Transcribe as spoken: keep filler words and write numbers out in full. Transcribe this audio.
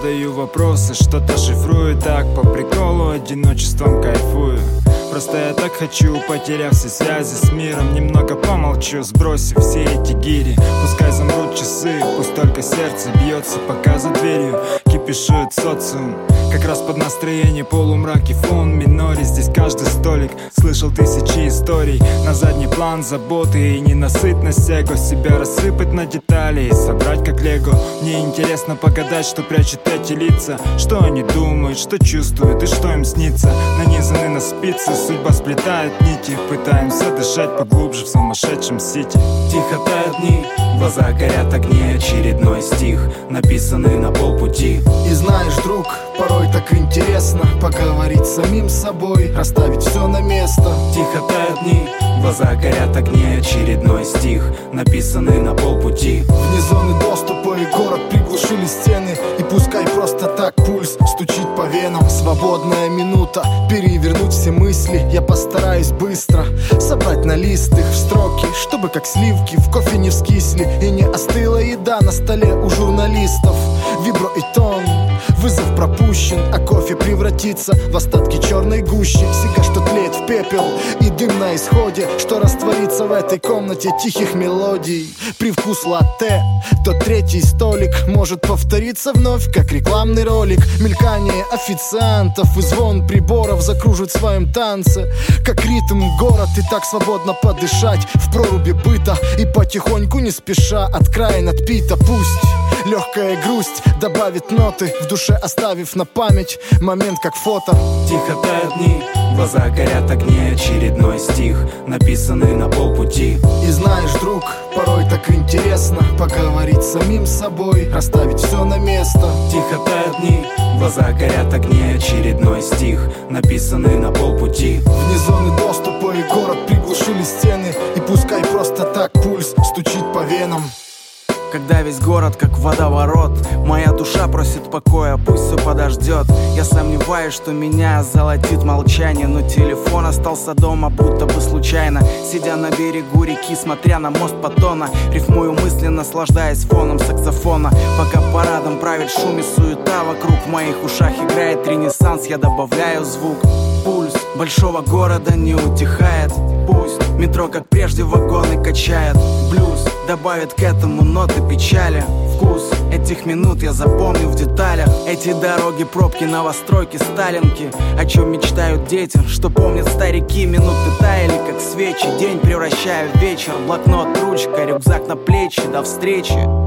задаю вопросы, что-то шифрую, так по приколу, одиночеством кайфую. Просто я так хочу, потеряв все связи с миром, немного помолчу, сбросив все эти гири. Пускай замрут часы, пусть только сердце бьется, пока за дверью кипишует социум. Как раз под настроение полумрак и фон миноре. Здесь каждый столик слышал тысячи историй. На задний план заботы и ненасытность эго. Себя рассыпать на детали и собрать как лего. Мне интересно погадать, что прячут эти лица, что они думают, что чувствуют и что им снится. Нанизаны на спицы, судьба сплетает нити. Пытаемся дышать поглубже в сумасшедшем сити. Тихо тают дни, глаза горят огни. Очередной стих, написанный на полпути. И знаешь, друг, порой так интересно поговорить с самим собой, расставить все на место. Тихо тают дни, глаза горят огни. Очередной стих, написанный на полпути. Вне зоны доступа и город приглушили стены. И пускай просто так пульс стучит по венам. Свободная минута, перевернуть все мысли. Я постараюсь быстро собрать на лист их в строки, чтобы как сливки в кофе не вскисли и не остыла еда на столе у журналистов. Вибро и тон, вызов пропущен, а кофе превратится в остатки черной гущи. Сига, что тлеет в пепел, и дым на исходе, что растворится в этой комнате тихих мелодий. Привкус латте, тот третий столик может повториться вновь, как рекламный ролик. Мелькание официантов и звон приборов закружит в своем танце, как ритм город. И так свободно подышать в проруби быта, и потихоньку не спеша от края надпита. Пусть легкая грусть добавит ноты в душе, оставив на память момент как фото. Тихо тают дни, глаза горят огни. Очередной стих, написанный на полпути. И знаешь, друг, порой так интересно поговорить с самим собой, расставить все на место. Тихо тают дни, глаза горят огни. Очередной стих, написанный на полпути. Вне зоны доступа и город приглушили стены. И пускай просто так пульс стучит по венам. Когда весь город как водоворот, моя душа просит покоя, пусть все подождет. Я сомневаюсь, что меня золотит молчание, но телефон остался дома будто бы случайно. Сидя на берегу реки, смотря на мост Паттона, рифмую мысли, наслаждаясь фоном саксофона. Пока парадом правит шум и суета вокруг, в моих ушах играет ренессанс, я добавляю звук. Пульс большого города не утихает. Пусть метро как прежде вагоны качает. Блюз добавит к этому ноты печали. Вкус этих минут я запомню в деталях. Эти дороги, пробки, новостройки, сталинки. О чем мечтают дети, что помнят старики. Минуты таяли как свечи, день превращая в вечер. Блокнот, ручка, рюкзак на плечи, до встречи.